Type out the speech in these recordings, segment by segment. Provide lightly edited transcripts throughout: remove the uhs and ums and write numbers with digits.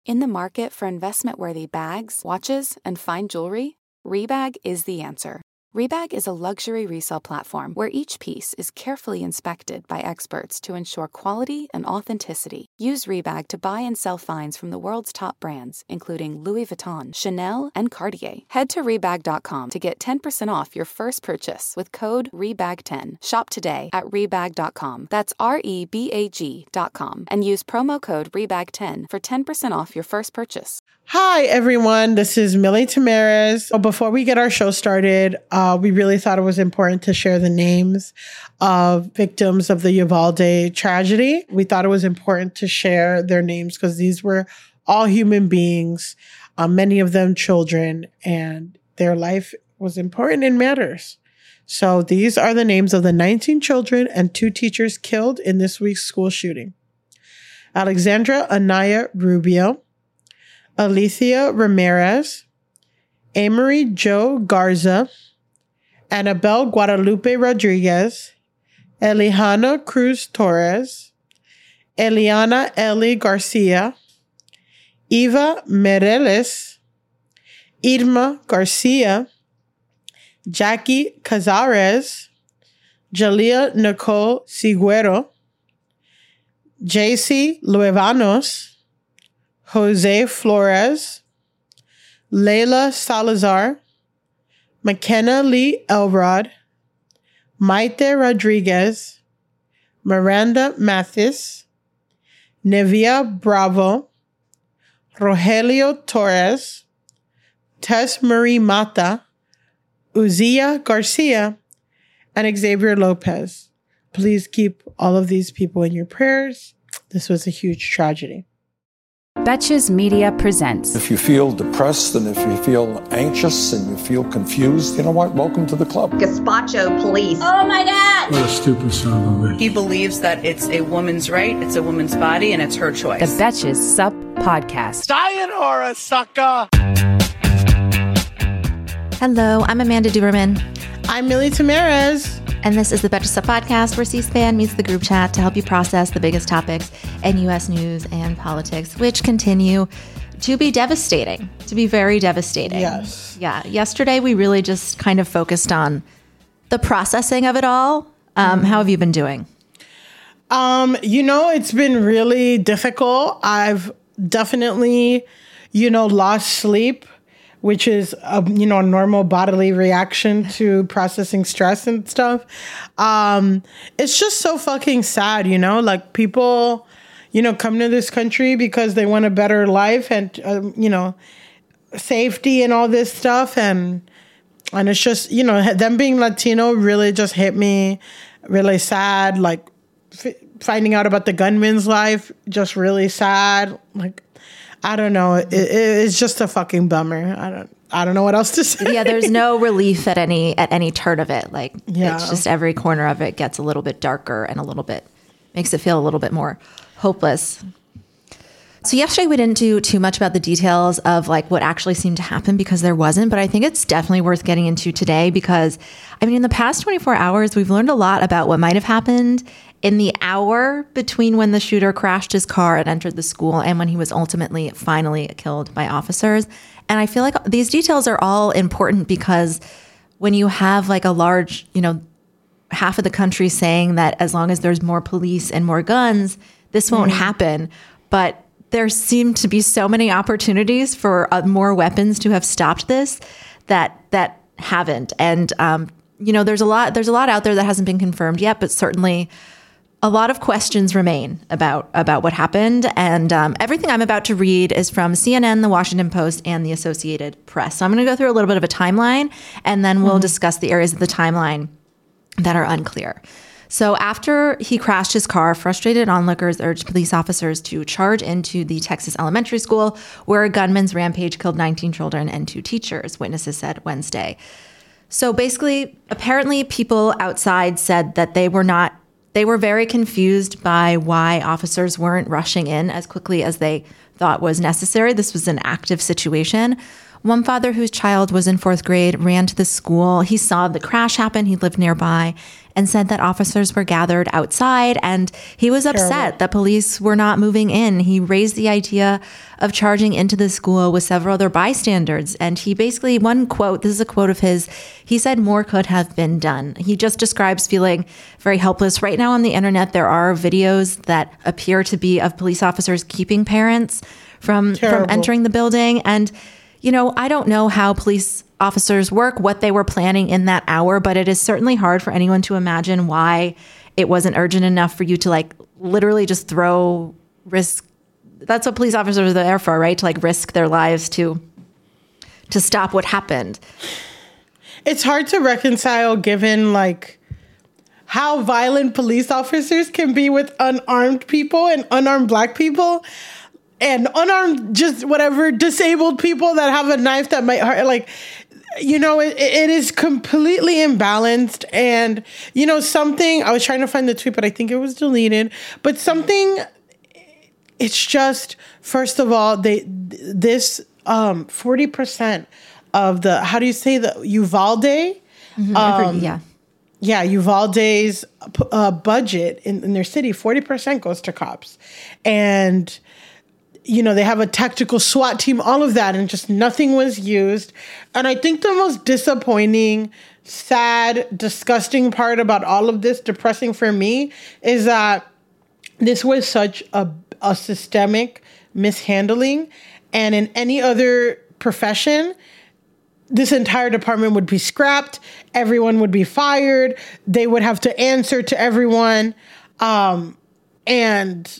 In the market for investment-worthy bags, watches, and fine jewelry, Rebag is the answer. Rebag is a luxury resale platform where each piece is carefully inspected by experts to ensure quality and authenticity. Use Rebag to buy and sell finds from the world's top brands, including Louis Vuitton, Chanel, and Cartier. Head to Rebag.com to get 10% off your first purchase with code REBAG10. Shop today at Rebag.com. That's REBAG.com. And use promo code REBAG10 for 10% off your first purchase. Hi, everyone. This is Millie Tamarez. Before we get our show started, we really thought it was important to share the names of victims of the Uvalde tragedy. We thought it was important to share their names because these were all human beings, many of them children, and their life was important and matters. So these are the names of the 19 children and 2 teachers killed in this week's school shooting. Alexandra Anaya Rubio, Alicia Ramirez, Amory Jo Garza, Annabelle Guadalupe Rodriguez, Elihana Cruz Torres, Eliana Eli Garcia, Eva Mireles, Irma Garcia, Jackie Cazares, Jalea Nicole Siguero, JC Luevanos, Jose Flores, Layla Salazar, McKenna Lee Elrod, Maite Rodriguez, Miranda Mathis, Nevia Bravo, Rogelio Torres, Tess Marie Mata, Uzia Garcia, and Xavier Lopez. Please keep all of these people in your prayers. This was a huge tragedy. Betches Media presents. If you feel depressed and if you feel anxious and you feel confused, you know what? Welcome to the club. Gazpacho police. Oh my God! What a stupid son of a bitch. He believes that it's a woman's right, it's a woman's body, and it's her choice. The Betches Sup Podcast. Sayonara, sucker! Hello, I'm Amanda Duberman. I'm Millie Tamarez. And this is the Betches Sup Podcast, where C-SPAN meets the group chat to help you process the biggest topics in U.S. news and politics, which continue to be devastating, to be very devastating. Yes. Yeah. Yesterday, we really just kind of focused on the processing of it all. How have you been doing? It's been really difficult. I've definitely, lost sleep, which is a normal bodily reaction to processing stress and stuff. It's just so fucking sad, like people, come to this country because they want a better life and, safety and all this stuff. And it's just, them being Latino really just hit me really sad. Like finding out about the gunman's life, just really sad. Like, I don't know. It's just a fucking bummer. I don't know what else to say. Yeah, there's no relief at any turn of it. Like, It's just every corner of it gets a little bit darker and makes it feel a little bit more hopeless. So yesterday we didn't do too much about the details of like what actually seemed to happen because there wasn't, but I think it's definitely worth getting into today because, in the past 24 hours, we've learned a lot about what might have happened in the hour between when the shooter crashed his car and entered the school and when he was finally killed by officers. And I feel like these details are all important because when you have like a large, half of the country saying that as long as there's more police and more guns, this won't happen. But there seem to be so many opportunities for more weapons to have stopped this that haven't. And, there's a lot out there that hasn't been confirmed yet, but certainly a lot of questions remain about what happened. And everything I'm about to read is from CNN, The Washington Post, and the Associated Press. So I'm going to go through a little bit of a timeline, and then we'll discuss the areas of the timeline that are unclear. So after he crashed his car, frustrated onlookers urged police officers to charge into the Texas elementary school where a gunman's rampage killed 19 children and 2 teachers, witnesses said Wednesday. So basically, apparently people outside said that they were very confused by why officers weren't rushing in as quickly as they thought was necessary. This was an active situation. One father whose child was in 4th grade ran to the school. He saw the crash happen. He lived nearby and said that officers were gathered outside, and he was upset that police were not moving in. He raised the idea of charging into the school with several other bystanders. And he basically, one quote, this is a quote of his, he said, "More could have been done." He just describes feeling very helpless. Right now on the internet, there are videos that appear to be of police officers keeping parents from entering the building. And, you know, I don't know how police officers work, what they were planning in that hour, but it is certainly hard for anyone to imagine why it wasn't urgent enough for you to like literally just risk. That's what police officers are there for, right? To like risk their lives to stop what happened. It's hard to reconcile given like how violent police officers can be with unarmed people and unarmed Black people. And unarmed, just whatever, disabled people that have a knife that might hurt, like, you know, it is completely imbalanced. And, you know, something, I was trying to find the tweet, but I think it was deleted. But something, it's just, first of all, this 40% of the, how do you say, the Uvalde? Yeah, Uvalde's budget in their city, 40% goes to cops. And, you know, they have a tactical SWAT team, all of that, and just nothing was used. And I think the most disappointing, sad, disgusting part about all of this, depressing for me, is that this was such a systemic mishandling. And in any other profession, this entire department would be scrapped. Everyone would be fired. They would have to answer to everyone. And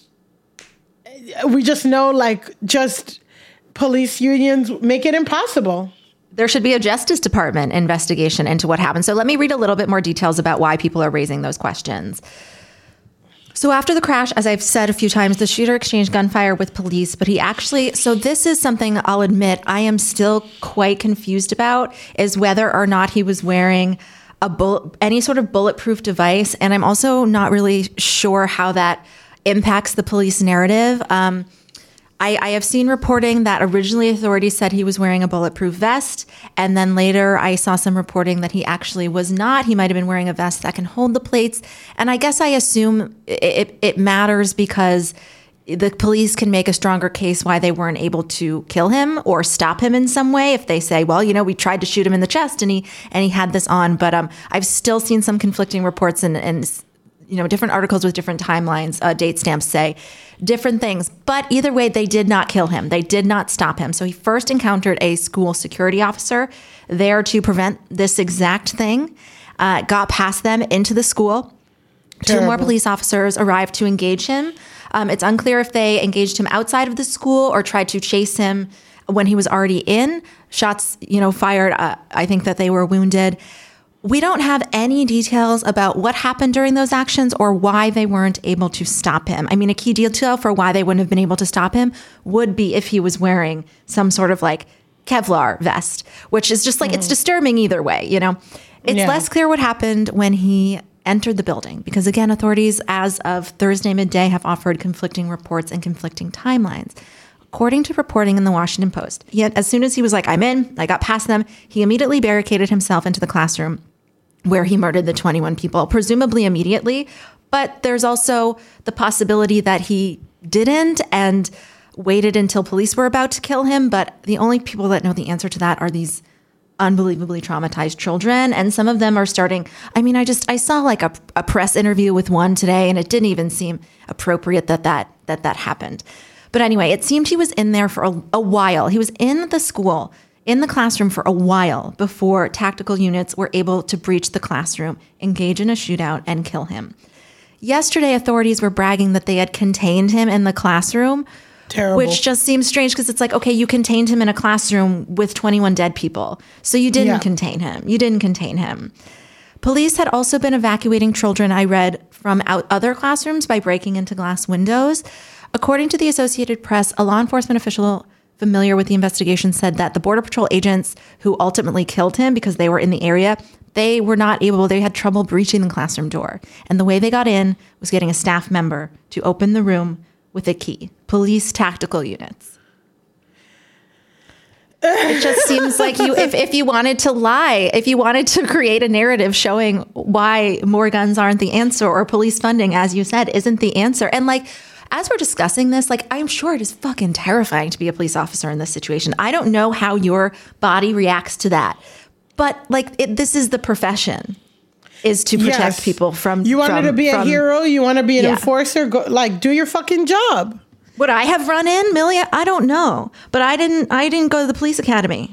we just know, like, just police unions make it impossible. There should be a Justice Department investigation into what happened. So let me read a little bit more details about why people are raising those questions. So after the crash, as I've said a few times, the shooter exchanged gunfire with police, but he actually, so this is something I'll admit I am still quite confused about, is whether or not he was wearing any sort of bulletproof device. And I'm also not really sure how that impacts the police narrative. I have seen reporting that originally authorities said he was wearing a bulletproof vest, and then later I saw some reporting that he actually was not. He might have been wearing a vest that can hold the plates. And I guess I assume it matters because the police can make a stronger case why they weren't able to kill him or stop him in some way if they say, well, you know, we tried to shoot him in the chest and he had this on. But I've still seen some conflicting reports and you know, different articles with different timelines, date stamps say different things. But either way, they did not kill him. They did not stop him. So he first encountered a school security officer there to prevent this exact thing, got past them into the school. Terrible. 2 more police officers arrived to engage him. It's unclear if they engaged him outside of the school or tried to chase him when he was already in. Shots, you know, fired. I think that they were wounded. We don't have any details about what happened during those actions or why they weren't able to stop him. I mean, a key detail for why they wouldn't have been able to stop him would be if he was wearing some sort of like Kevlar vest, which is just like, it's disturbing either way, you know? It's less clear what happened when he entered the building because, again, authorities as of Thursday midday have offered conflicting reports and conflicting timelines. According to reporting in the Washington Post, as soon as he was like, I'm in, I got past them, he immediately barricaded himself into the classroom where he murdered the 21 people, presumably immediately. But there's also the possibility that he didn't and waited until police were about to kill him. But the only people that know the answer to that are these unbelievably traumatized children. And some of them are starting, I mean, I saw like a press interview with one today, and it didn't even seem appropriate that happened. But anyway, it seemed he was in there for a while. He was in the school, in the classroom for a while before tactical units were able to breach the classroom, engage in a shootout, and kill him. Yesterday, authorities were bragging that they had contained him in the classroom. Terrible. Which just seems strange because it's like, okay, you contained him in a classroom with 21 dead people. So you didn't contain him. You didn't contain him. Police had also been evacuating children, I read, from other classrooms by breaking into glass windows. According to the Associated Press, a law enforcement official familiar with the investigation said that the Border Patrol agents who ultimately killed him because they were in the area, they had trouble breaching the classroom door. And the way they got in was getting a staff member to open the room with a key. Police tactical units. It just seems like if you wanted to lie, if you wanted to create a narrative showing why more guns aren't the answer, or police funding, as you said, isn't the answer. And like, as we're discussing this, like, I'm sure it is fucking terrifying to be a police officer in this situation. I don't know how your body reacts to that, but like, this is the profession, is to protect people from. You wanted to be a hero. You want to be an enforcer. Go, like, do your fucking job. Would I have run in, Millie? I don't know, but I didn't go to the police academy.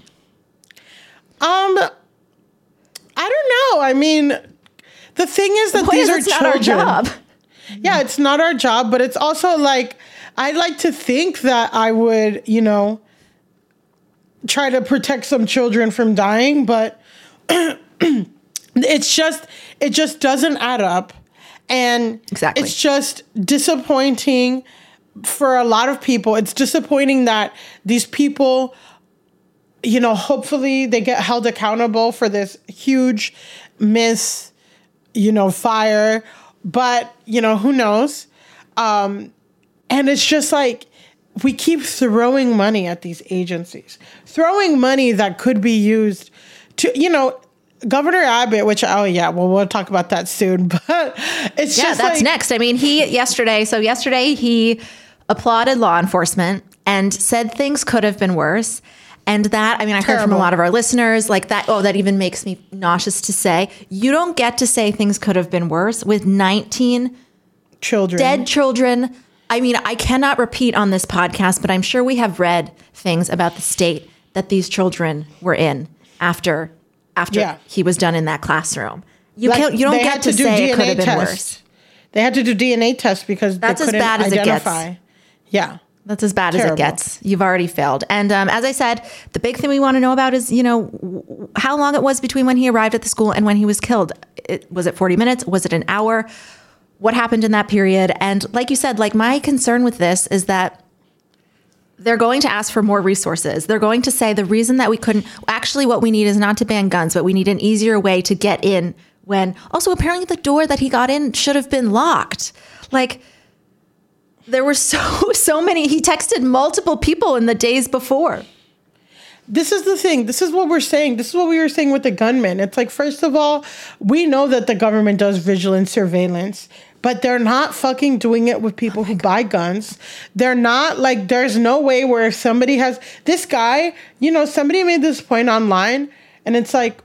I don't know. I mean, the thing is that these are children. Not our job. Yeah, it's not our job, but it's also like, I'd like to think that I would, you know, try to protect some children from dying, but it just doesn't add up. And it's just disappointing for a lot of people. It's disappointing that these people, you know, hopefully they get held accountable for this huge fire. But, you know, who knows? And it's just like, we keep throwing money at these agencies, throwing money that could be used to, you know, Governor Abbott, we'll talk about that soon. But it's just that's next. I mean, yesterday he applauded law enforcement and said things could have been worse. And that, I mean, I heard from a lot of our listeners like that. Oh, that even makes me nauseous to say. You don't get to say things could have been worse with 19 dead children. I mean, I cannot repeat on this podcast, but I'm sure we have read things about the state that these children were in after he was done in that classroom. You don't get to say it could have been worse. They had to do DNA tests because that's as bad as it gets. Yeah. That's as bad as it gets. You've already failed. And as I said, the big thing we want to know about is, you know, how long it was between when he arrived at the school and when he was killed. Was it 40 minutes? Was it an hour? What happened in that period? And like you said, like, my concern with this is that they're going to ask for more resources. They're going to say the reason that we couldn't, actually what we need is not to ban guns, but we need an easier way to get in, when also apparently the door that he got in should have been locked. Like, there were so many. He texted multiple people in the days before. This is the thing. This is what we're saying. This is what we were saying with the gunman. It's like, first of all, we know that the government does vigilance surveillance, but they're not fucking doing it with people who buy guns. They're not, like, there's no way where somebody has this guy, you know, somebody made this point online, and it's like,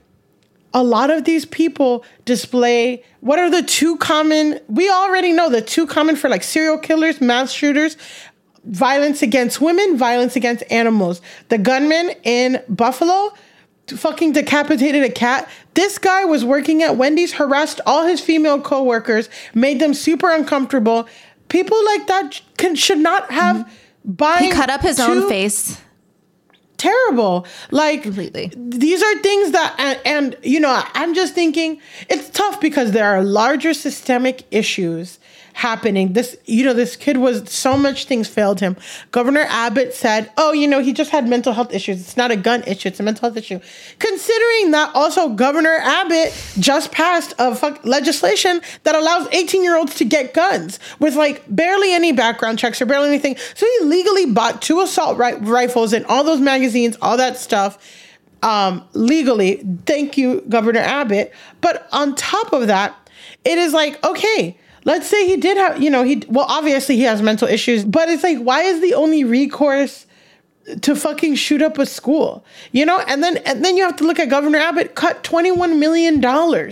a lot of these people display, what are the two common, we already know the two common for like serial killers, mass shooters, violence against women, violence against animals. The gunman in Buffalo fucking decapitated a cat. This guy was working at Wendy's, harassed all his female coworkers, made them super uncomfortable. People like that should not have buying. He cut up his own face. Terrible. Like, completely. These are things that, and you know, I'm just thinking it's tough because there are larger systemic issues happening. This kid was, so much things failed him. Governor Abbott said, oh, you know, he just had mental health issues. It's not a gun issue. It's a mental health issue. Considering that also Governor Abbott just passed legislation that allows 18-year-olds to get guns with like barely any background checks or barely anything. So he legally bought 2 assault rifles and all those magazines, all that stuff, legally. Thank you, Governor Abbott. But on top of that, it is like, okay, let's say he did have, you know, obviously he has mental issues, but it's like, why is the only recourse to fucking shoot up a school? You know, and then you have to look at Governor Abbott cut $21 million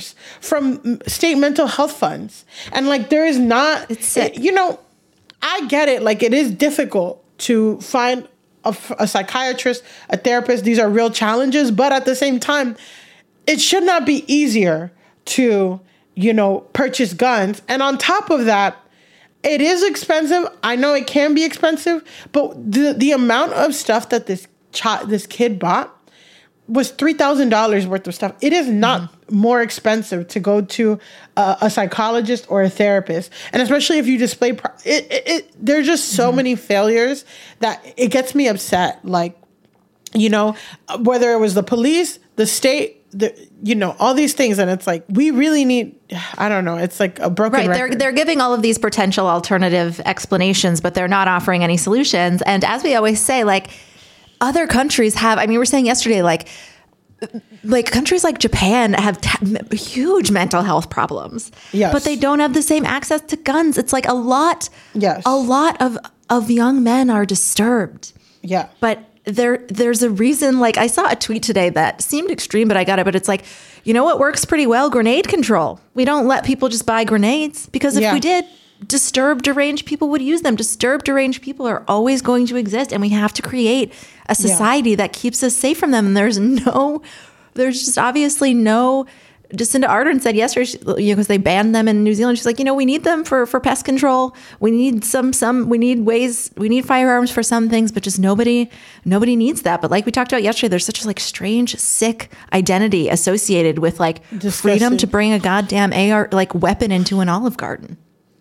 from state mental health funds. And like, there is not, you know, I get it. Like, it is difficult to find a psychiatrist, a therapist. These are real challenges, but at the same time, it should not be easier to, you know, purchase guns. And on top of that, it is expensive. I know it can be expensive, but the amount of stuff that this kid bought was $3,000 worth of stuff. It is not more expensive to go to a psychologist or a therapist. And especially if you display, there's just so many failures that it gets me upset. Like, you know, whether it was the police, the state, you know, all these things. And it's like, we really need, I don't know, it's like a broken record. They're giving all of these potential alternative explanations, but they're not offering any solutions. And as we always say, like, other countries have, I mean, we were saying yesterday, like countries like Japan have huge mental health problems, but they don't have the same access to guns. It's like a lot of young men are disturbed. Yeah. But there's a reason, like I saw a tweet today that seemed extreme, but I got it. But it's like, you know what works pretty well? Grenade control. We don't let people just buy grenades because if we did, disturbed, deranged people would use them. Disturbed, deranged people are always going to exist, and we have to create a society that keeps us safe from them. And there's just obviously no. Jacinda Ardern said yesterday, because they banned them in New Zealand. She's like, we need them for pest control. We need we need firearms for some things, but just nobody needs that. But like we talked about yesterday, there's such a like strange, sick identity associated with like freedom to bring a goddamn AR like weapon into an Olive Garden.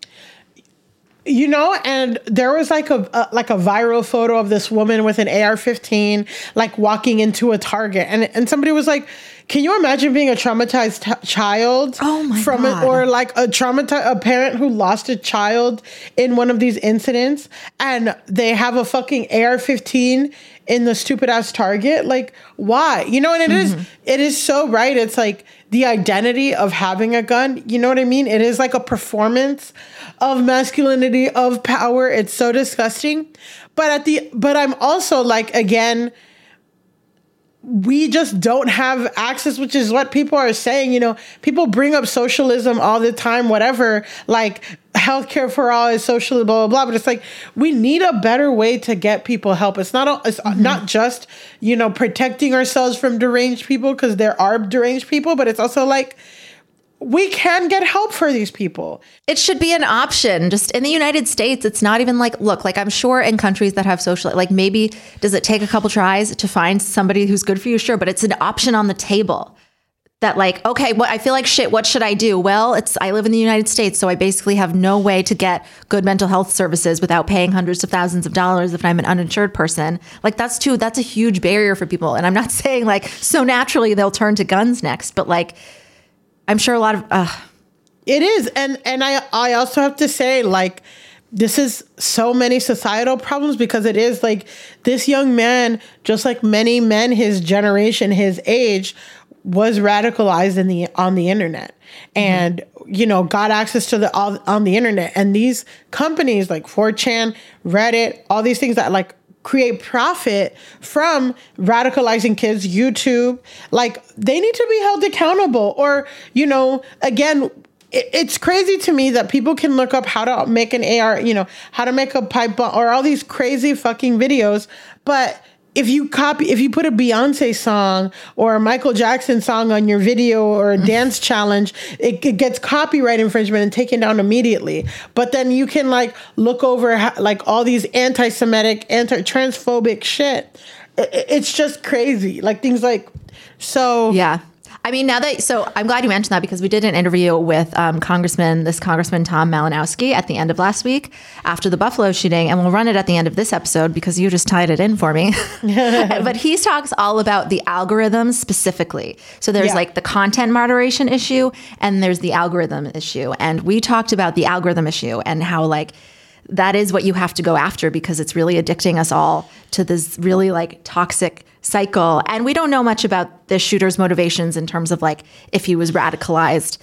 And there was like a viral photo of this woman with an AR-15, like walking into a Target, and somebody was like, "Can you imagine being a traumatized child from it, or like a parent who lost a child in one of these incidents, and they have a fucking AR-15 in the stupid ass Target? Like, why? And it is so right. It's like the identity of having a gun. You know what I mean? It is like a performance of masculinity, of power. It's so disgusting. But I'm also like, again, we just don't have access, which is what people are saying. People bring up socialism all the time, whatever, like healthcare for all is socialism, blah, blah, blah. But it's like, we need a better way to get people help. It's not just, protecting ourselves from deranged people, because there are deranged people, but it's also like, we can get help for these people. It should be an option. Just in the United States, it's not even like, look, like I'm sure in countries that have social, like maybe does it take a couple tries to find somebody who's good for you? Sure. But it's an option on the table that like, okay, I feel like shit. What should I do? Well, I live in the United States, so I basically have no way to get good mental health services without paying hundreds of thousands of dollars if I'm an uninsured person. Like that's a huge barrier for people. And I'm not saying like, so naturally they'll turn to guns next, but like, I'm sure a lot of it is, and I also have to say, like, this is so many societal problems, because it is like this young man, just like many men his generation, his age, was radicalized on the internet, and got access to on the internet, and these companies like 4chan, Reddit, all these things that like create profit from radicalizing kids, YouTube, like they need to be held accountable. Or, again, it's crazy to me that people can look up how to make an AR, how to make a pipe bomb, or all these crazy fucking videos. But if you put a Beyonce song or a Michael Jackson song on your video or a dance challenge, it gets copyright infringement and taken down immediately. But then you can like look over like all these anti-Semitic, anti-transphobic shit. It's just crazy. Like things like, so. Yeah. I mean, so I'm glad you mentioned that, because we did an interview with Congressman Tom Malinowski at the end of last week after the Buffalo shooting, and we'll run it at the end of this episode because you just tied it in for me. But he talks all about the algorithms specifically. So there's like the content moderation issue, and there's the algorithm issue. And we talked about the algorithm issue and how like that is what you have to go after, because it's really addicting us all to this really like toxic cycle. And we don't know much about the shooter's motivations in terms of like if he was radicalized.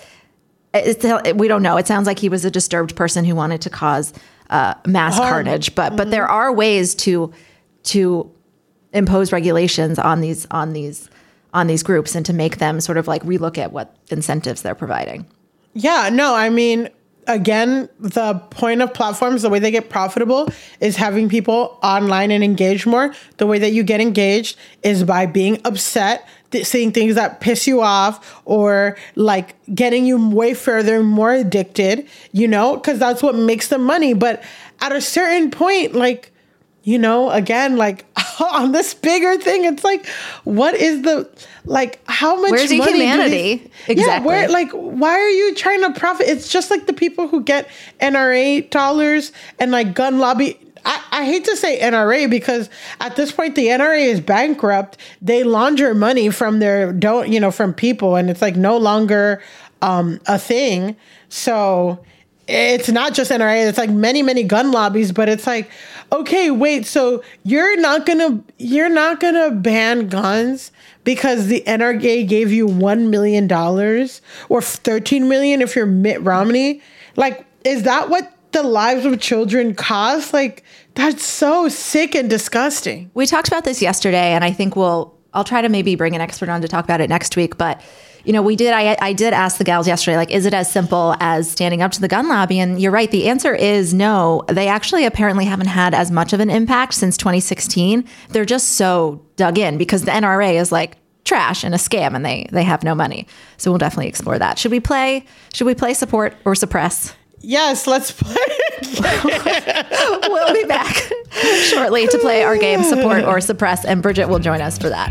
We don't know. It sounds like he was a disturbed person who wanted to cause mass carnage. But there are ways to impose regulations on these groups and to make them sort of like relook at what incentives they're providing. Yeah, no, I mean, again, the point of platforms, the way they get profitable is having people online and engage more. The way that you get engaged is by being upset, seeing things that piss you off, or like getting you way further, more addicted, because that's what makes them money. But at a certain point, like, again, like on this bigger thing, it's like, what is how much where's the money humanity? Exactly. Yeah, why are you trying to profit? It's just like the people who get NRA dollars and like gun lobby. I hate to say NRA, because at this point the NRA is bankrupt. They launder money from from people, and it's like no longer a thing. So it's not just NRA, it's like many, many gun lobbies, but it's like, okay, wait, so you're not gonna ban guns because the NRA gave you $1 million or 13 million if you're Mitt Romney? Like, is that what the lives of children cost? Like, that's so sick and disgusting. We talked about this yesterday, and I think I'll try to maybe bring an expert on to talk about it next week, but I did ask the gals yesterday, like, is it as simple as standing up to the gun lobby? And you're right. The answer is no. They actually apparently haven't had as much of an impact since 2016. They're just so dug in because the NRA is like trash and a scam and they have no money. So we'll definitely explore that. Should we play support or suppress? Yes, let's play. We'll be back shortly to play our game, support or suppress. And Bridget will join us for that.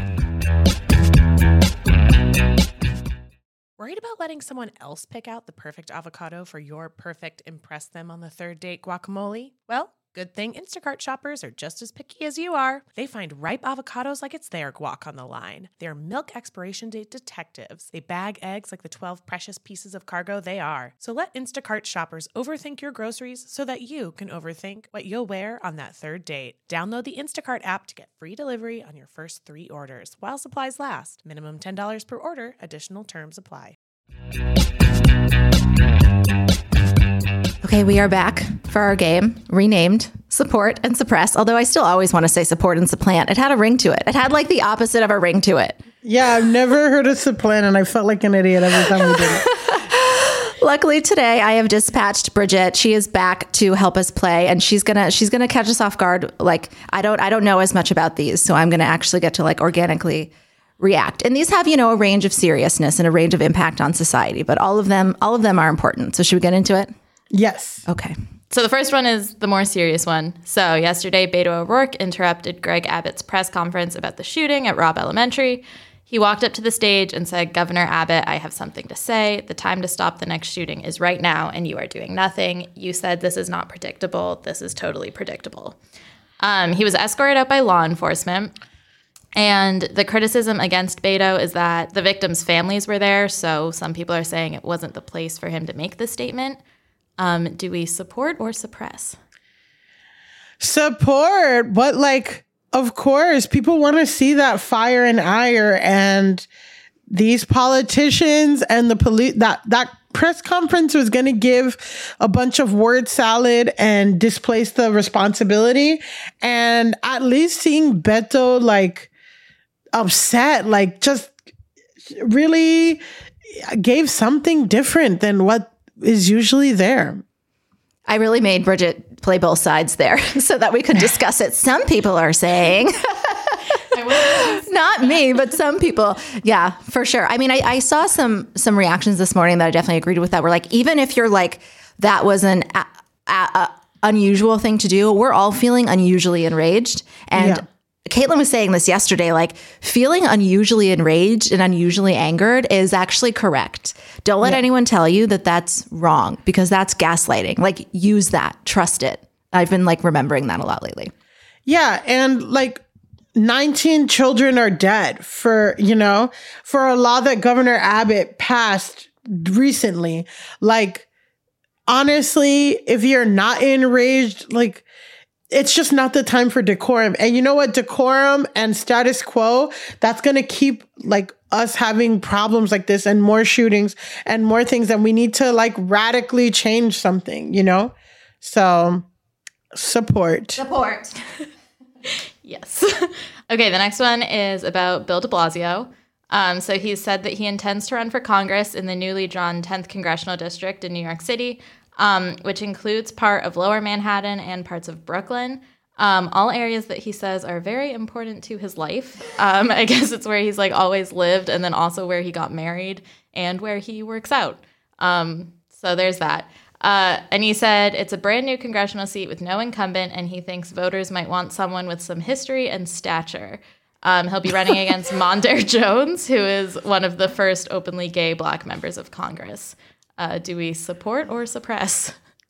Worried about letting someone else pick out the perfect avocado for your perfect impress them on the third date guacamole? Well, good thing Instacart shoppers are just as picky as you are. They find ripe avocados like it's their guac on the line. They're milk expiration date detectives. They bag eggs like the 12 precious pieces of cargo they are. So let Instacart shoppers overthink your groceries so that you can overthink what you'll wear on that third date. Download the Instacart app to get free delivery on your first 3 orders while supplies last. Minimum $10 per order. Additional terms apply. Okay, we are back for our game, renamed Support and Suppress, although I still always want to say support and supplant. It had a ring to it. It had like the opposite of a ring to it. Yeah, I've never heard of supplant, and I felt like an idiot every time we did it. Luckily today I have dispatched Bridget. She is back to help us play, and she's gonna catch us off guard. Like I don't know as much about these, so I'm gonna actually get to like organically react. And these have, a range of seriousness and a range of impact on society, but all of them are important. So should we get into it? Yes. Okay. So the first one is the more serious one. So yesterday, Beto O'Rourke interrupted Greg Abbott's press conference about the shooting at Robb Elementary. He walked up to the stage and said, "Governor Abbott, I have something to say. The time to stop the next shooting is right now, and you are doing nothing. You said this is not predictable. This is totally predictable." He was escorted out by law enforcement. And the criticism against Beto is that the victims' families were there, so some people are saying it wasn't the place for him to make this statement. Do we support or suppress? Support, but of course, people want to see that fire and ire, and these politicians and the police, that press conference was going to give a bunch of word salad and displace the responsibility. And at least seeing Beto upset, just really gave something different than what is usually there. I really made Bridget play both sides there so that we could discuss it. Some people are saying, not me, but some people. Yeah, for sure. I mean, I saw some reactions this morning that I definitely agreed with that. We're like, even if you're like, that was an unusual thing to do, we're all feeling unusually enraged. And Caitlin was saying this yesterday, feeling unusually enraged and unusually angered is actually correct. Don't let anyone tell you that that's wrong, because that's gaslighting. Use that, trust it. I've been remembering that a lot lately. Yeah. And 19 children are dead for a law that Governor Abbott passed recently. Honestly, if you're not enraged, it's just not the time for decorum. And you know what? Decorum and status quo, that's going to keep us having problems like this and more shootings and more things. And we need to radically change something, So support. Yes. Okay. The next one is about Bill de Blasio. So he said that he intends to run for Congress in the newly drawn 10th Congressional District in New York City, which includes part of Lower Manhattan and parts of Brooklyn, all areas that he says are very important to his life. I guess it's where he's always lived, and then also where he got married and where he works out. So there's that. And he said it's a brand new congressional seat with no incumbent, and he thinks voters might want someone with some history and stature. He'll be running against Mondaire Jones, who is one of the first openly gay Black members of Congress. Do we support or suppress?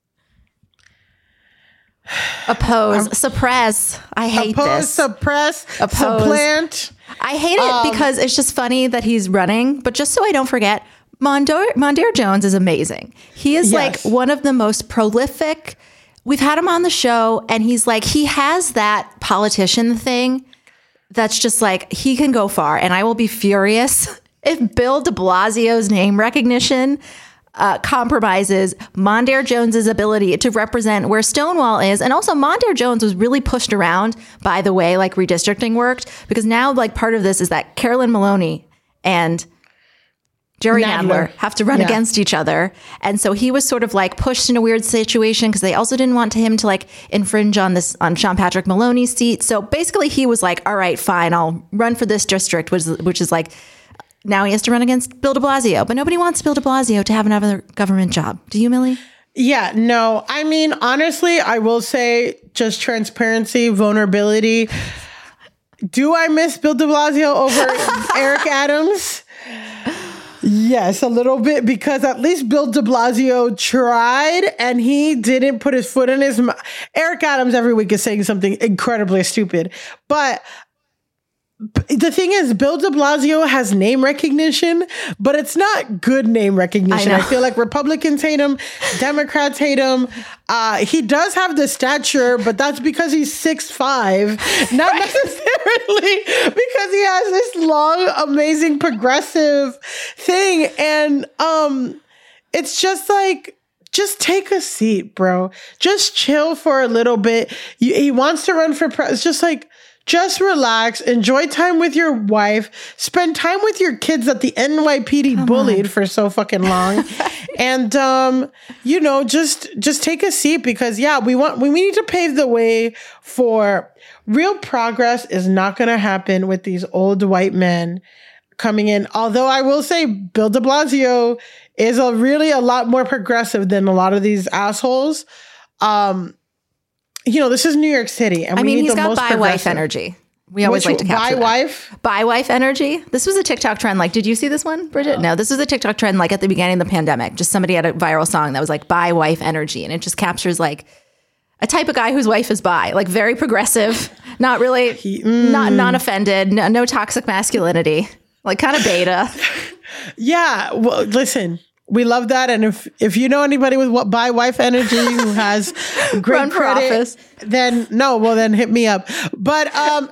Oppose, suppress. I hate this. Suppress, supplant. I hate it because it's just funny that he's running. But just so I don't forget, Mondaire Jones is amazing. He is like one of the most prolific. We've had him on the show, and he's like, he has that politician thing that's just like, he can go far. And I will be furious if Bill de Blasio's name recognition compromises Mondaire Jones's ability to represent where Stonewall is. And also Mondaire Jones was really pushed around by the way like redistricting worked, because now like part of this is that Carolyn Maloney and Jerry Nadler have to run against each other. And so he was sort of like pushed in a weird situation because they also didn't want him to like infringe on Sean Patrick Maloney's seat. So basically he was like, all right, fine, I'll run for this district, which is like, now he has to run against Bill de Blasio, but nobody wants Bill de Blasio to have another government job. Do you, Millie? Yeah, no. I mean, honestly, I will say just transparency, vulnerability. Do I miss Bill de Blasio over Eric Adams? Yes, a little bit, because at least Bill de Blasio tried and he didn't put his foot in his mouth. Eric Adams every week is saying something incredibly stupid, but the thing is, Bill de Blasio has name recognition, but it's not good name recognition. I feel like Republicans hate him, Democrats hate him. He does have the stature, but that's because he's 6'5", not necessarily because he has this long, amazing progressive thing. And it's just like, just take a seat, bro. Just chill for a little bit. He wants to run for president. It's just like, just relax, enjoy time with your wife, spend time with your kids that the NYPD bullied for so fucking long. And, just take a seat because, we need to pave the way for real progress is not going to happen with these old white men coming in. Although I will say Bill de Blasio is really a lot more progressive than a lot of these assholes. This is New York City. And he's got bi-wife energy. We always like to capture bi-wife? Bi-wife energy. This was a TikTok trend. Like, did you see this one, Bridget? No, this was a TikTok trend like at the beginning of the pandemic. Just somebody had a viral song that was like bi-wife energy. And it just captures like a type of guy whose wife is bi, like very progressive, not really, not offended, no toxic masculinity, like kind of beta. Yeah. Well, listen. We love that. And if you know anybody with bi-wife energy who has great run for credit, office, then hit me up. But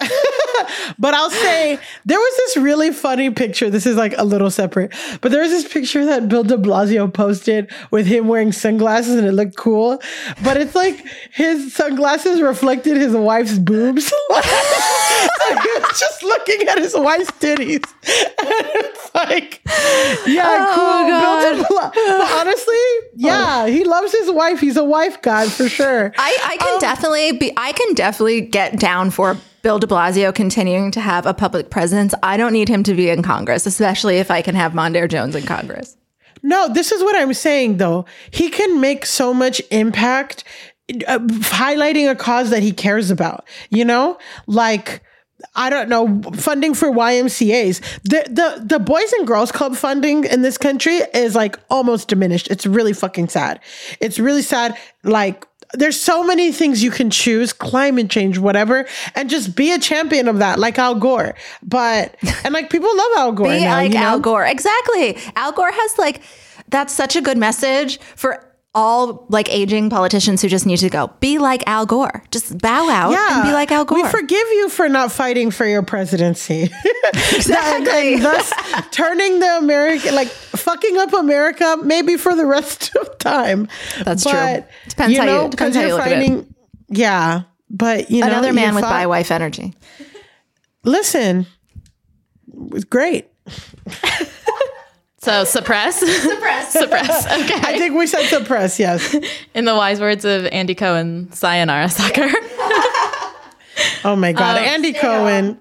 but I'll say there was this really funny picture. This is like a little separate, but there was this picture that Bill de Blasio posted with him wearing sunglasses and it looked cool. But it's like his sunglasses reflected his wife's boobs. So he was just looking at his wife's titties. And it's like, cool. God. But honestly, he loves his wife. He's a wife guy for sure. I can definitely get down for Bill de Blasio continuing to have a public presence. I don't need him to be in Congress, especially if I can have Mondaire Jones in Congress. No, this is what I'm saying though. He can make so much impact highlighting a cause that he cares about, like, I don't know, funding for YMCAs. The Boys and Girls Club funding in this country is like almost diminished. It's really fucking sad. It's really sad. Like, there's so many things you can choose, climate change, whatever, and just be a champion of that, like Al Gore. And like, people love Al Gore. Al Gore. Exactly. Al Gore has like, that's such a good message for all like aging politicians who just need to go be like Al Gore. Just bow out and be like Al Gore. We forgive you for not fighting for your presidency. Exactly. and thus turning the American, like fucking up America, maybe for the rest of time. That's true. Depends how you look at it. Yeah. But another man with bi-wife energy. Listen, it was great. So suppress. Okay. I think we said suppress, yes. In the wise words of Andy Cohen, sayonara sucker. Oh my God, Andy Cohen.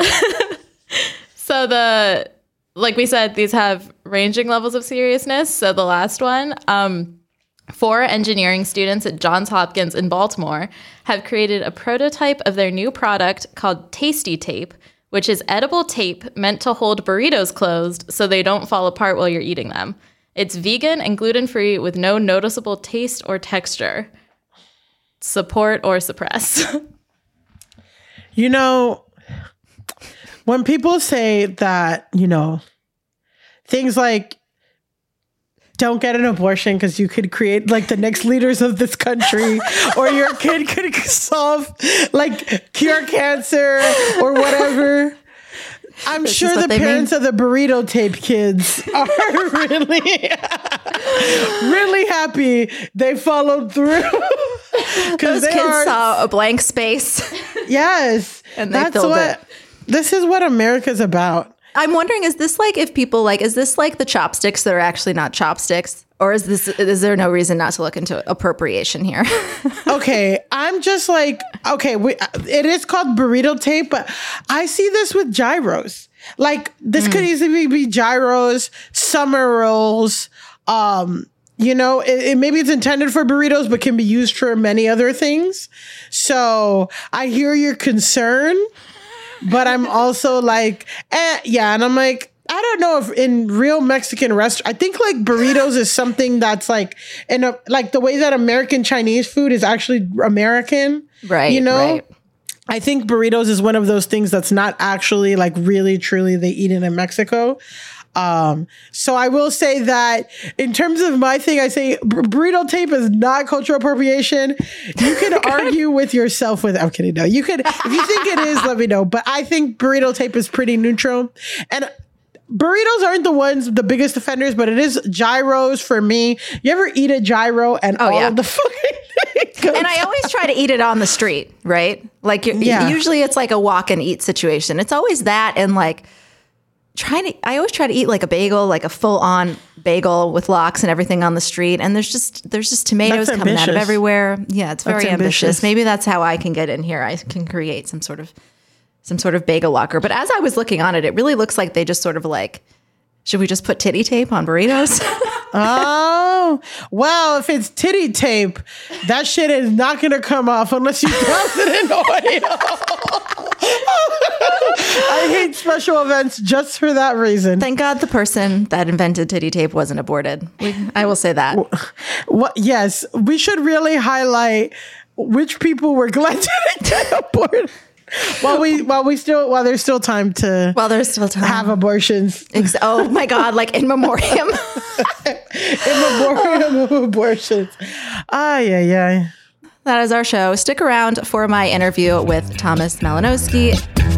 So like we said, these have ranging levels of seriousness. So the last one, 4 engineering students at Johns Hopkins in Baltimore have created a prototype of their new product called Tasty Tape, which is edible tape meant to hold burritos closed so they don't fall apart while you're eating them. It's vegan and gluten-free with no noticeable taste or texture. Support or suppress. When people say that, things like don't get an abortion because you could create like the next leaders of this country, or your kid could cure cancer or whatever. I'm sure the parents of the burrito tape kids are really happy they followed through. Those kids saw a blank space. Yes. And they filled it. This is what America's about. I'm wondering, is this like if people is this like the chopsticks that are actually not chopsticks? Or is there no reason not to look into appropriation here? Okay, I'm just like, it is called burrito tape, but I see this with gyros. Like, this could easily be gyros, summer rolls. Maybe it's intended for burritos, but can be used for many other things. So I hear your concern, but I'm also like, and I'm like, I don't know if in real Mexican restaurants, I think like burritos is something that's like like the way that American Chinese food is actually American, right? Right. I think burritos is one of those things that's not actually like really truly they eat it in Mexico. So I will say that in terms of my thing, I say burrito tape is not cultural appropriation. You can argue with yourself with, I'm kidding. No, you could, if you think it is, let me know. But I think burrito tape is pretty neutral. And burritos aren't the biggest offenders, but it is gyros for me. You ever eat a gyro and of the fucking thing? And I always try to eat it on the street, right? Like usually it's like a walk and eat situation. It's always that and like I always try to eat like a bagel, like a full on bagel with lox and everything on the street. And there's just tomatoes coming out of everywhere. Yeah, it's very ambitious. Maybe that's how I can get in here. I can create some sort of bagel locker. But as I was looking on it, it really looks like they just sort of like, should we just put titty tape on burritos? Oh, well, if it's titty tape, that shit is not going to come off unless you toss it in oil. I hate special events just for that reason. Thank God the person that invented titty tape wasn't aborted. I will say that. Yes, we should really highlight which people were glad to get aborted. While there's still time to have abortions. Oh my God, like in memoriam. In memoriam of abortions. Yeah. That is our show. Stick around for my interview with Thomas Malinowski.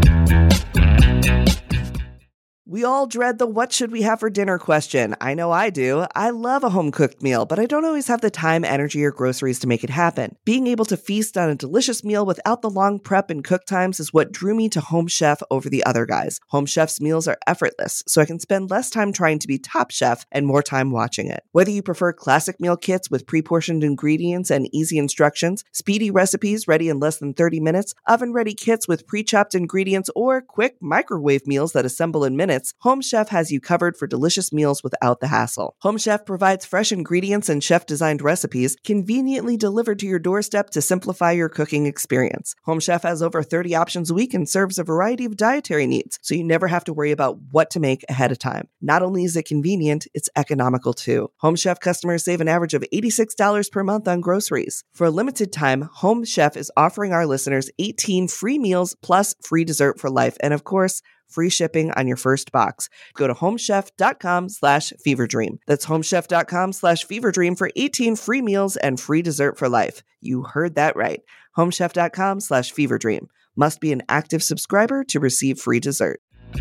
We all dread the what should we have for dinner question. I know I do. I love a home-cooked meal, but I don't always have the time, energy, or groceries to make it happen. Being able to feast on a delicious meal without the long prep and cook times is what drew me to Home Chef over the other guys. Home Chef's meals are effortless, so I can spend less time trying to be Top Chef and more time watching it. Whether you prefer classic meal kits with pre-portioned ingredients and easy instructions, speedy recipes ready in less than 30 minutes, oven-ready kits with pre-chopped ingredients, or quick microwave meals that assemble in minutes, Home Chef has you covered for delicious meals without the hassle. Home Chef provides fresh ingredients and chef-designed recipes conveniently delivered to your doorstep to simplify your cooking experience. Home Chef has over 30 options a week and serves a variety of dietary needs, so you never have to worry about what to make ahead of time. Not only is it convenient, it's economical too. Home Chef customers save an average of $86 per month on groceries. For a limited time, Home Chef is offering our listeners 18 free meals plus free dessert for life, and of course, free shipping on your first box. Go to homechef.com/feverdream. That's homechef.com/feverdream for 18 free meals and free dessert for life. You heard that right. Homechef.com/feverdream. Must be an active subscriber to receive free dessert.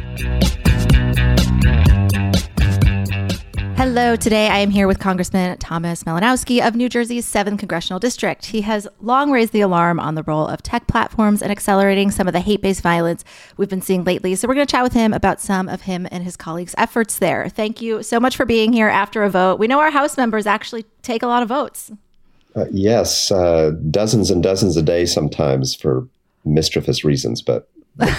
Hello, today I am here with Congressman Thomas Malinowski of New Jersey's 7th Congressional District. He has long raised the alarm on the role of tech platforms in accelerating some of the hate-based violence we've been seeing lately. So we're going to chat with him about some of him and his colleagues' efforts there. Thank you so much for being here after a vote. We know our House members actually take a lot of votes. Yes, dozens and dozens a day sometimes for mischievous reasons, but...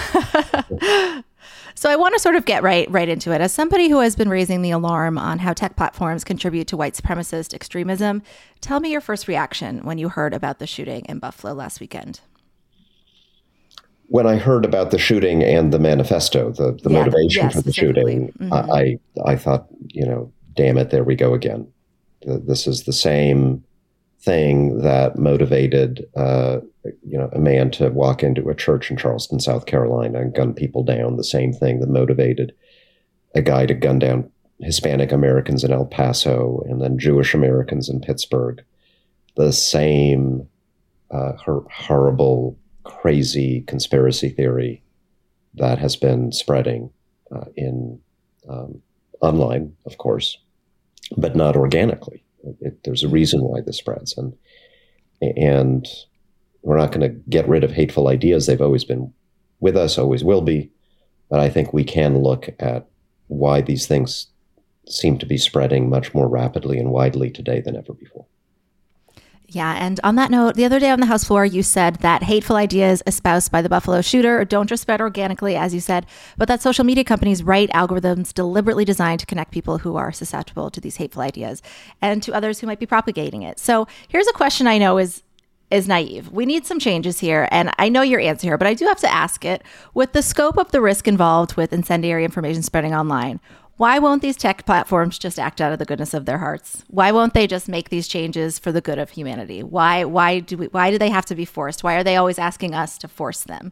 So I want to sort of get right into it. As somebody who has been raising the alarm on how tech platforms contribute to white supremacist extremism, tell me your first reaction when you heard about the shooting in Buffalo last weekend. When I heard about the shooting and the manifesto, the motivation for the shooting, I thought, damn it, there we go again. This is the same thing that motivated a man to walk into a church in Charleston, South Carolina and gun people down. The same thing that motivated a guy to gun down Hispanic Americans in El Paso and then Jewish Americans in Pittsburgh. The same horrible, crazy conspiracy theory that has been spreading in online, of course, but not organically. There's a reason why this spreads, and we're not going to get rid of hateful ideas. They've always been with us, always will be. But I think we can look at why these things seem to be spreading much more rapidly and widely today than ever before. Yeah. And on that note, the other day on the House floor, you said that hateful ideas espoused by the Buffalo shooter don't just spread organically, as you said, but that social media companies write algorithms deliberately designed to connect people who are susceptible to these hateful ideas and to others who might be propagating it. So here's a question I know is naive. We need some changes here, and I know your answer here, but I do have to ask it. With the scope of the risk involved with incendiary information spreading online, why won't these tech platforms just act out of the goodness of their hearts? Why won't they just make these changes for the good of humanity? Why do they have to be forced? Why are they always asking us to force them?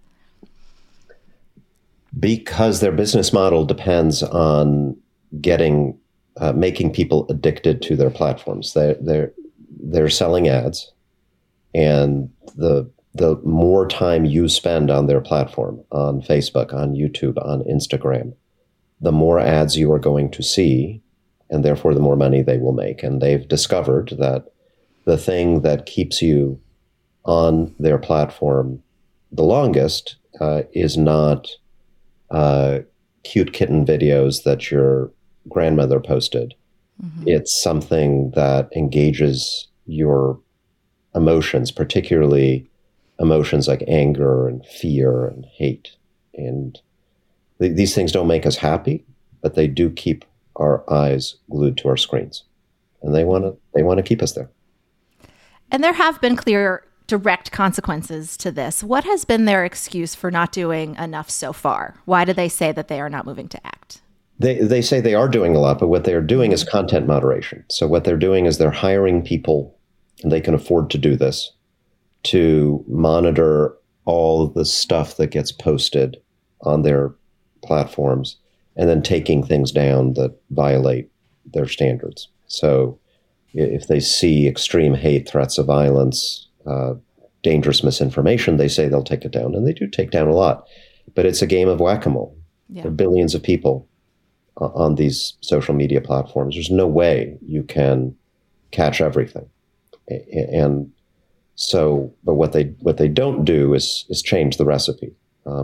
Because their business model depends on making people addicted to their platforms. They're selling ads, and the more time you spend on their platform, on Facebook, on YouTube, on Instagram, the more ads you are going to see, and therefore the more money they will make. And they've discovered that the thing that keeps you on their platform the longest is not cute kitten videos that your grandmother posted. Mm-hmm. It's something that engages your emotions, particularly emotions like anger and fear and hate. And these things don't make us happy, but they do keep our eyes glued to our screens, and they want to keep us there. And there have been clear, direct consequences to this. What has been their excuse for not doing enough so far? Why do they say that they are not moving to act? They say they are doing a lot, but what they are doing is content moderation. So what they're doing is they're hiring people, and they can afford to do this, to monitor all the stuff that gets posted on their platforms, and then taking things down that violate their standards. So if they see extreme hate, threats of violence, dangerous misinformation, they say they'll take it down. And they do take down a lot. But it's a game of whack-a-mole. Yeah. There are billions of people on these social media platforms. There's no way you can catch everything. And so, but what they don't do is change the recipe.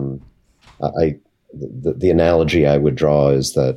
The analogy I would draw is that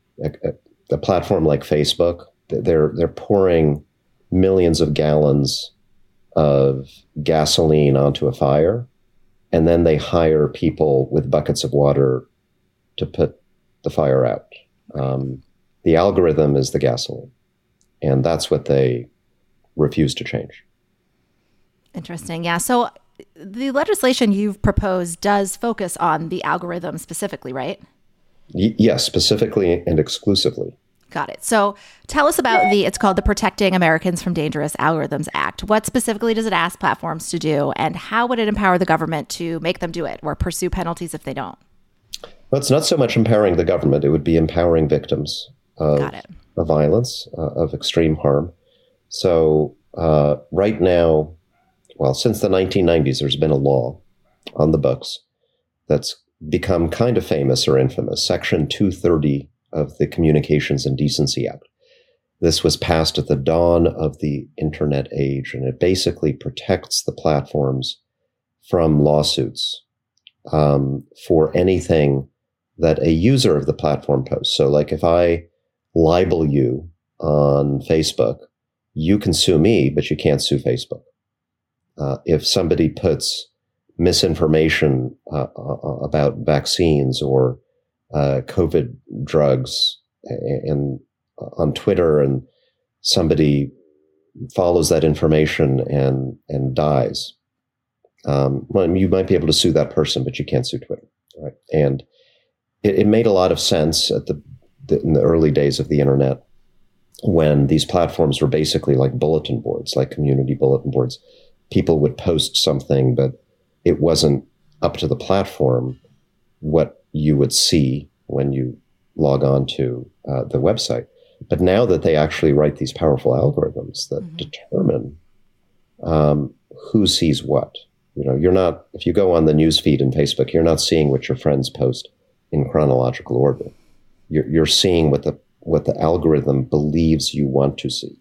a platform like Facebook, they're pouring millions of gallons of gasoline onto a fire, and then they hire people with buckets of water to put the fire out. The algorithm is the gasoline, and that's what they refuse to change. Interesting. Yeah. So the legislation you've proposed does focus on the algorithm specifically, right? Yes, specifically and exclusively. Got it. So tell us about it's called the Protecting Americans from Dangerous Algorithms Act. What specifically does it ask platforms to do, and how would it empower the government to make them do it or pursue penalties if they don't? Well, it's not so much empowering the government. It would be empowering victims of violence, of extreme harm. So right now, well, since the 1990s, there's been a law on the books that's become kind of famous or infamous, Section 230 of the Communications and Decency Act. This was passed at the dawn of the internet age, and it basically protects the platforms from lawsuits for anything that a user of the platform posts. So like if I libel you on Facebook, you can sue me, but you can't sue Facebook. If somebody puts misinformation about vaccines or COVID drugs on Twitter, and somebody follows that information and dies, well, you might be able to sue that person, but you can't sue Twitter, right? And it made a lot of sense in the early days of the internet, when these platforms were basically like bulletin boards, like community bulletin boards. People would post something, but it wasn't up to the platform what you would see when you log on to the website. But now that they actually write these powerful algorithms that determine who sees what, you're not, if you go on the news feed in Facebook, you're not seeing what your friends post in chronological order. You're seeing what the algorithm believes you want to see,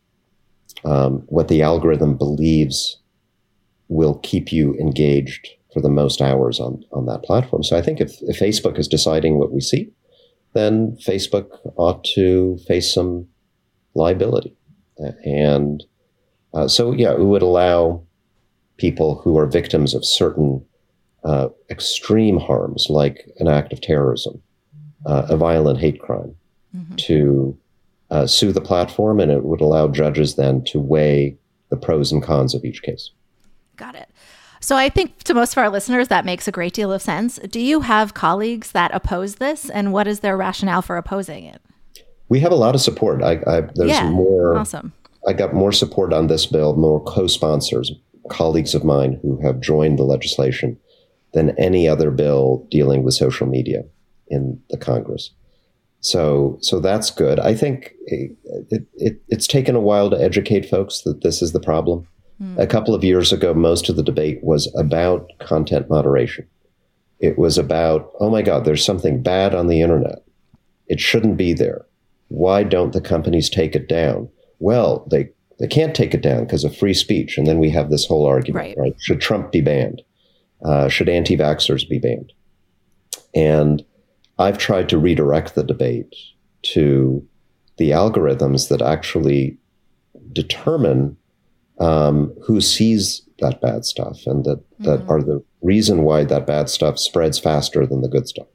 what the algorithm believes will keep you engaged for the most hours on that platform. So I think if Facebook is deciding what we see, then Facebook ought to face some liability. And so it would allow people who are victims of certain extreme harms, like an act of terrorism, a violent hate crime, to sue the platform, and it would allow judges then to weigh the pros and cons of each case. Got it. So I think to most of our listeners, that makes a great deal of sense. Do you have colleagues that oppose this, and what is their rationale for opposing it? We have a lot of support. There's more. Awesome. I got more support on this bill, more co-sponsors, colleagues of mine who have joined the legislation than any other bill dealing with social media in the Congress. So that's good. I think it's taken a while to educate folks that this is the problem. A couple of years ago, most of the debate was about content moderation. It was about, oh my God, there's something bad on the internet. It shouldn't be there. Why don't the companies take it down? Well, they can't take it down because of free speech. And then we have this whole argument, right? Should Trump be banned? Should anti-vaxxers be banned? And I've tried to redirect the debate to the algorithms that actually determine who sees that bad stuff, and that are the reason why that bad stuff spreads faster than the good stuff.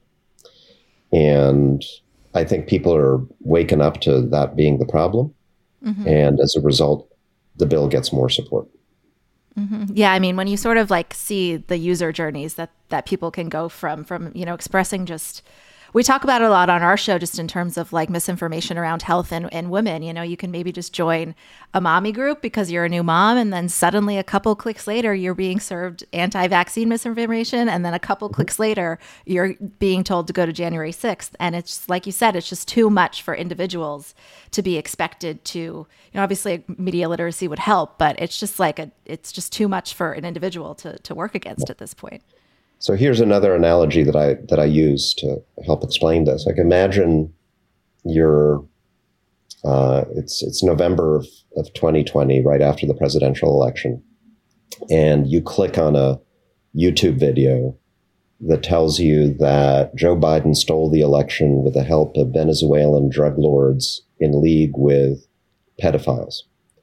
And I think people are waking up to that being the problem. And as a result, the bill gets more support. Yeah, I mean, when you sort of like see the user journeys that people can go from expressing just, we talk about it a lot on our show, just in terms of like misinformation around health and women. You can maybe just join a mommy group because you're a new mom, and then suddenly a couple clicks later, you're being served anti-vaccine misinformation. And then a couple clicks later, you're being told to go to January 6th. And it's like you said, it's just too much for individuals to be expected to, obviously media literacy would help, but it's just it's just too much for an individual to work against at this point. So here's another analogy that I use to help explain this. Like, imagine it's November of 2020, right after the presidential election, and you click on a YouTube video that tells you that Joe Biden stole the election with the help of Venezuelan drug lords in league with pedophiles.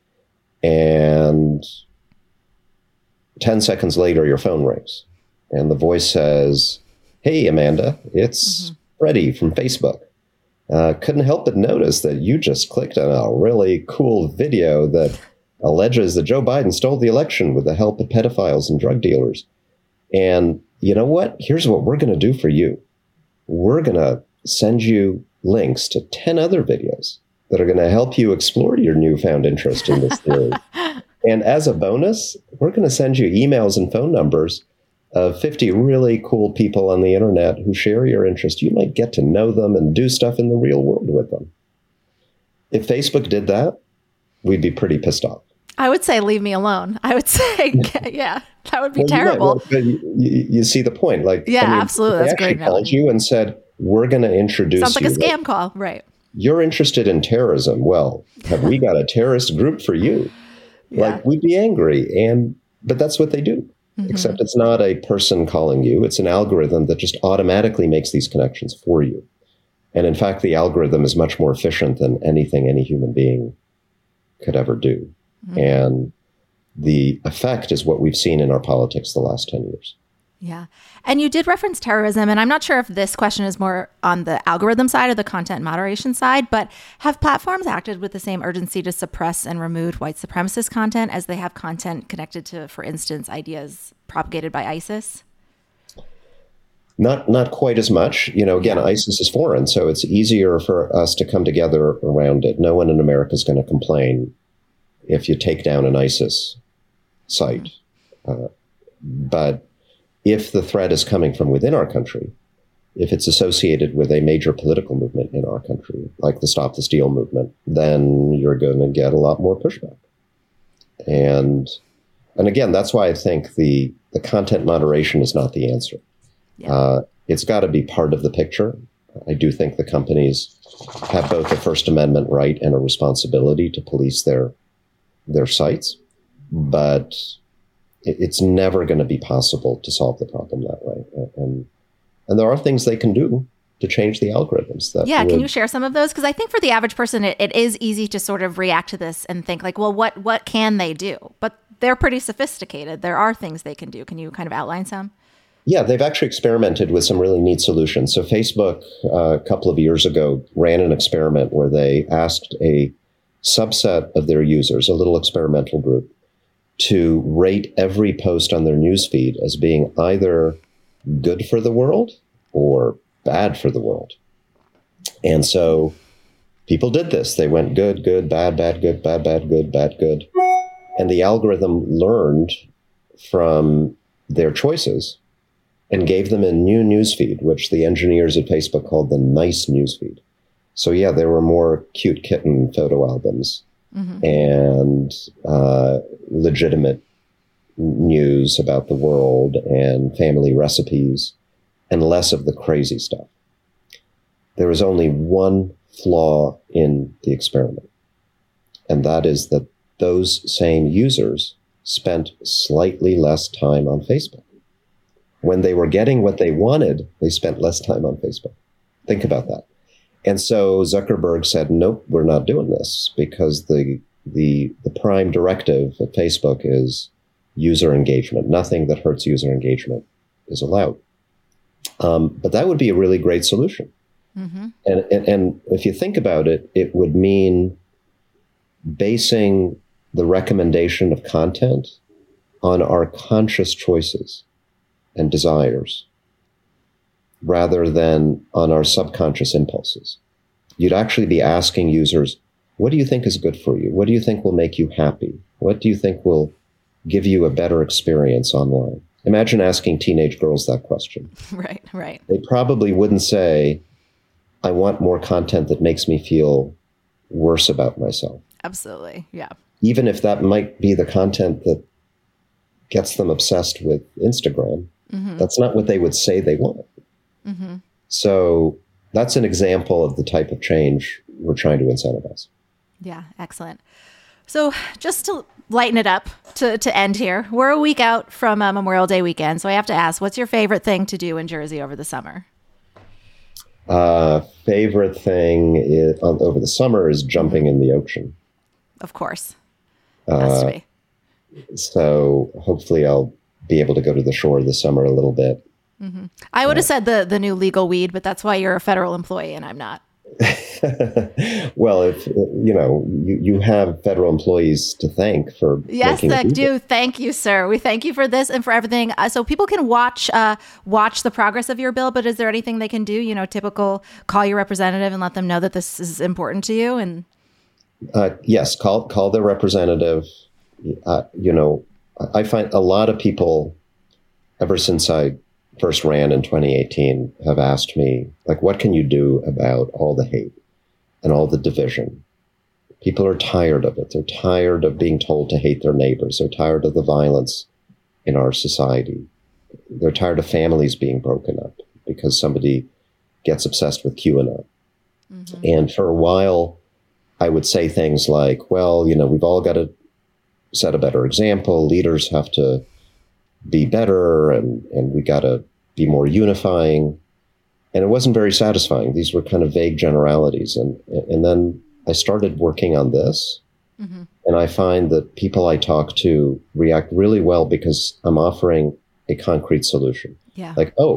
And 10 seconds later, your phone rings. And the voice says, "Hey, Amanda, it's Freddie from Facebook. Couldn't help but notice that you just clicked on a really cool video that alleges that Joe Biden stole the election with the help of pedophiles and drug dealers. And you know what? Here's what we're going to do for you. We're going to send you links to 10 other videos that are going to help you explore your newfound interest in this theory. And as a bonus, we're going to send you emails and phone numbers of 50 really cool people on the internet who share your interest. You might get to know them and do stuff in the real world with them." If Facebook did that, we'd be pretty pissed off. I would say, leave me alone. I would say, yeah, that would be terrible. You see the point. Like, yeah, absolutely. That's great. They called you and said, "We're going to introduce you." Sounds like a scam call, right? You're interested in terrorism. Well, have we got a terrorist group for you? Yeah. Like, we'd be angry. But that's what they do. Except it's not a person calling you. It's an algorithm that just automatically makes these connections for you. And in fact, the algorithm is much more efficient than anything any human being could ever do. And the effect is what we've seen in our politics the last 10 years. Yeah. And you did reference terrorism, and I'm not sure if this question is more on the algorithm side or the content moderation side, but have platforms acted with the same urgency to suppress and remove white supremacist content as they have content connected to, for instance, ideas propagated by ISIS? Not quite as much. Again, ISIS is foreign, so it's easier for us to come together around it. No one in America is going to complain if you take down an ISIS site. But if the threat is coming from within our country, if it's associated with a major political movement in our country, like the Stop the Steal movement, then you're going to get a lot more pushback. And again, that's why I think the content moderation is not the answer. Yeah. It's got to be part of the picture. I do think the companies have both a First Amendment right and a responsibility to police their sites, but it's never going to be possible to solve the problem that way. And there are things they can do to change the algorithms. Can you share some of those? Because I think for the average person, it is easy to sort of react to this and think like, well, what can they do? But they're pretty sophisticated. There are things they can do. Can you kind of outline some? Yeah, they've actually experimented with some really neat solutions. So Facebook, a couple of years ago, ran an experiment where they asked a subset of their users, a little experimental group, to rate every post on their newsfeed as being either good for the world or bad for the world. And so people did this. They went good, good, bad, bad, good, bad, bad, good, bad, good. And the algorithm learned from their choices and gave them a new newsfeed, which the engineers at Facebook called the nice newsfeed. So yeah, there were more cute kitten photo albums and legitimate news about the world and family recipes and less of the crazy stuff. There was only one flaw in the experiment, and that is that those same users spent slightly less time on Facebook. When they were getting what they wanted, they spent less time on Facebook. Think about that. And so Zuckerberg said, nope, we're not doing this, because the prime directive at Facebook is user engagement. Nothing that hurts user engagement is allowed. But that would be a really great solution. Mm-hmm. And if you think about it, it would mean basing the recommendation of content on our conscious choices and desires rather than on our subconscious impulses. You'd actually be asking users, what do you think is good for you? What do you think will make you happy? What do you think will give you a better experience online? Imagine asking teenage girls that question. Right. They probably wouldn't say, I want more content that makes me feel worse about myself. Absolutely, yeah. Even if that might be the content that gets them obsessed with Instagram, that's not what they would say they want. Mm-hmm. So that's an example of the type of change we're trying to incentivize. Yeah, excellent. So just to lighten it up to end here, we're a week out from Memorial Day weekend. So I have to ask, what's your favorite thing to do in Jersey over the summer? Favorite thing over the summer is jumping in the ocean. Of course. Has to be. So hopefully I'll be able to go to the shore this summer a little bit. Mm-hmm. I would have said the new legal weed, but that's why you're a federal employee and I'm not. Well, if you have federal employees to thank for yes, I do. Thank you, sir. We thank you for this and for everything. So people can watch the progress of your bill. But is there anything they can do? Typical call your representative and let them know that this is important to you. And yes, call their representative. I find a lot of people, ever since I first ran in 2018, have asked me, like, what can you do about all the hate and all the division? People are tired of it. They're tired of being told to hate their neighbors. They're tired of the violence in our society. They're tired of families being broken up because somebody gets obsessed with QAnon. Mm-hmm. And for a while, I would say things like, well, we've all got to set a better example. Leaders have to be better, and we got to be more unifying. And it wasn't very satisfying. These were kind of vague generalities. And then I started working on this. Mm-hmm. And I find that people I talk to react really well because I'm offering a concrete solution. Yeah.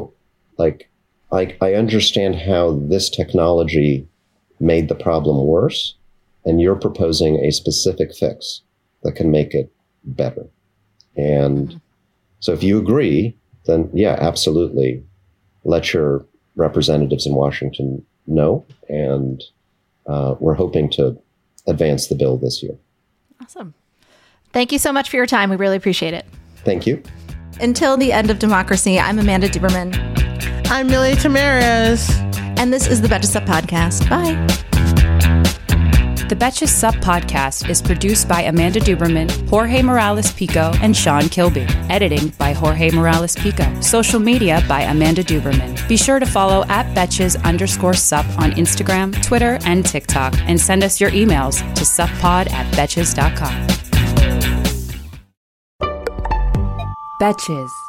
I understand how this technology made the problem worse, and you're proposing a specific fix that can make it better. And so if you agree, then yeah, absolutely. Let your representatives in Washington know. And we're hoping to advance the bill this year. Awesome. Thank you so much for your time. We really appreciate it. Thank you. Until the end of democracy, I'm Amanda Duberman. I'm Millie Tamarez. And this is the Betches Sup Podcast. Bye. The Betches Sup Podcast is produced by Amanda Duberman, Jorge Morales-Pico, and Sean Kilby. Editing by Jorge Morales-Pico. Social media by Amanda Duberman. Be sure to follow @Betches_Sup on Instagram, Twitter, and TikTok, and send us your emails to suppod@betches.com. Betches.